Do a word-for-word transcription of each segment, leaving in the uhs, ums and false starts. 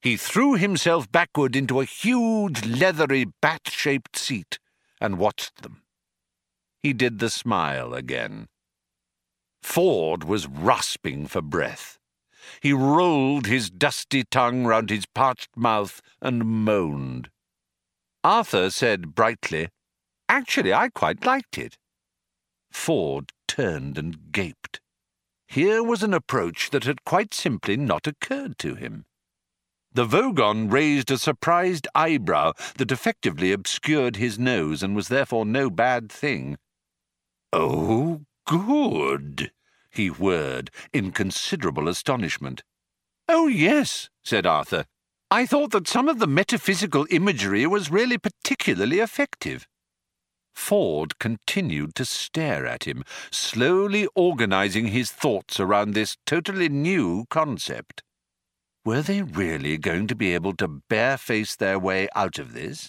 He threw himself backward into a huge, leathery, bat-shaped seat and watched them. He did the smile again. Ford was rasping for breath. He rolled his dusty tongue round his parched mouth and moaned. Arthur said brightly, "Actually, I quite liked it." Ford turned and gaped. Here was an approach that had quite simply not occurred to him. The Vogon raised a surprised eyebrow that effectively obscured his nose and was therefore no bad thing. "Oh, good," he whirred, in considerable astonishment. "Oh, yes," said Arthur. "I thought that some of the metaphysical imagery was really particularly effective." Ford continued to stare at him, slowly organizing his thoughts around this totally new concept. Were they really going to be able to bareface their way out of this?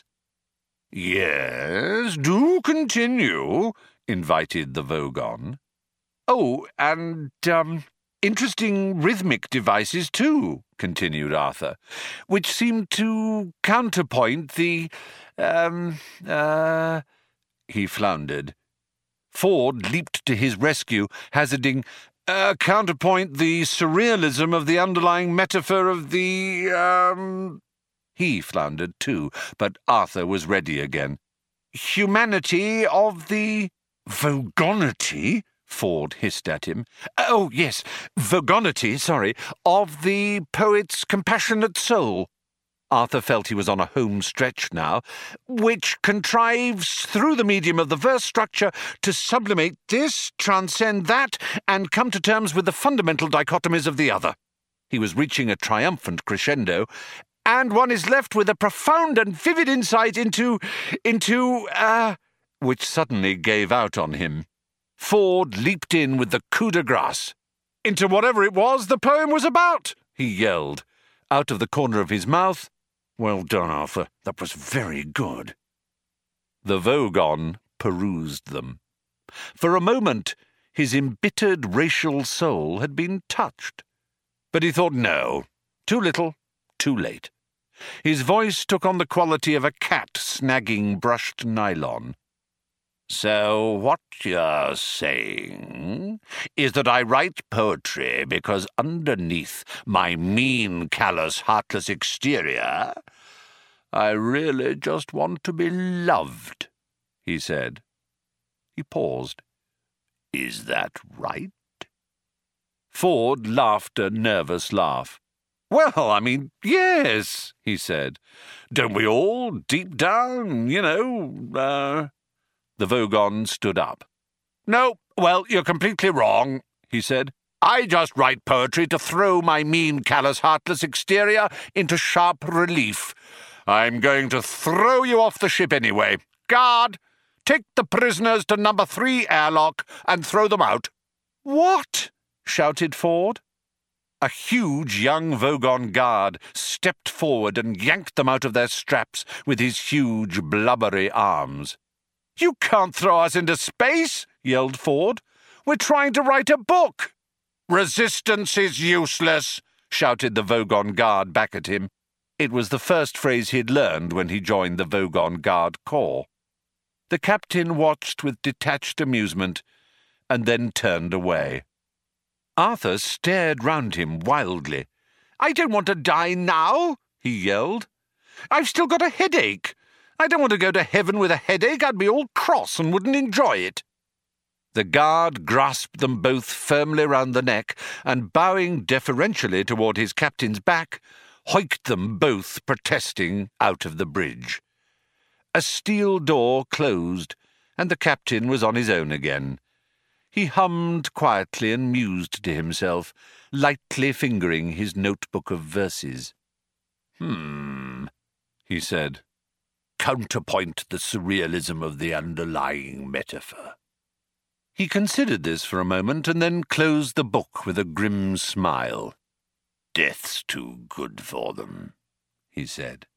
"Yes, do continue," invited the Vogon. "Oh, and, um, interesting rhythmic devices, too," continued Arthur, "which seemed to counterpoint the, um, uh... He floundered. Ford leaped to his rescue, hazarding, uh, counterpoint the surrealism of the underlying metaphor of the, um... He floundered too, but Arthur was ready again. "Humanity of the..." "Vogonity?" Ford hissed at him. "Oh, yes, vogonity, sorry, of the poet's compassionate soul." Arthur felt he was on a home stretch now, "which contrives through the medium of the verse structure to sublimate this, transcend that, and come to terms with the fundamental dichotomies of the other." He was reaching a triumphant crescendo, "and one is left with a profound and vivid insight into, into, uh... which suddenly gave out on him. Ford leaped in with the coup de grace. "Into whatever it was the poem was about," he yelled. Out of the corner of his mouth, "Well done, Arthur. That was very good." The Vogon perused them. For a moment, his embittered racial soul had been touched. But he thought, no, too little, too late. His voice took on the quality of a cat snagging brushed nylon. "So what you're saying is that I write poetry because underneath my mean, callous, heartless exterior, I really just want to be loved," he said. He paused. "Is that right?" Ford laughed a nervous laugh. "Well, I mean, yes," he said. "Don't we all, deep down, you know, uh... The Vogon stood up. "No, well, you're completely wrong," he said. "I just write poetry to throw my mean, callous, heartless exterior into sharp relief. I'm going to throw you off the ship anyway. Guard, take the prisoners to number three airlock and throw them out." "What?" shouted Ford. A huge young Vogon guard stepped forward and yanked them out of their straps with his huge, blubbery arms. "You can't throw us into space," yelled Ford. "We're trying to write a book." "Resistance is useless," shouted the Vogon guard back at him. It was the first phrase he'd learned when he joined the Vogon Guard Corps. The captain watched with detached amusement, and then turned away. Arthur stared round him wildly. "I don't want to die now," he yelled. "I've still got a headache. I don't want to go to heaven with a headache. I'd be all cross and wouldn't enjoy it." The guard grasped them both firmly round the neck, and bowing deferentially toward his captain's back, hoiked them both, protesting, out of the bridge. A steel door closed, and the captain was on his own again. He hummed quietly and mused to himself, lightly fingering his notebook of verses. "Hmm," he said. "Counterpoint the surrealism of the underlying metaphor." He considered this for a moment and then closed the book with a grim smile. "Death's too good for them," he said.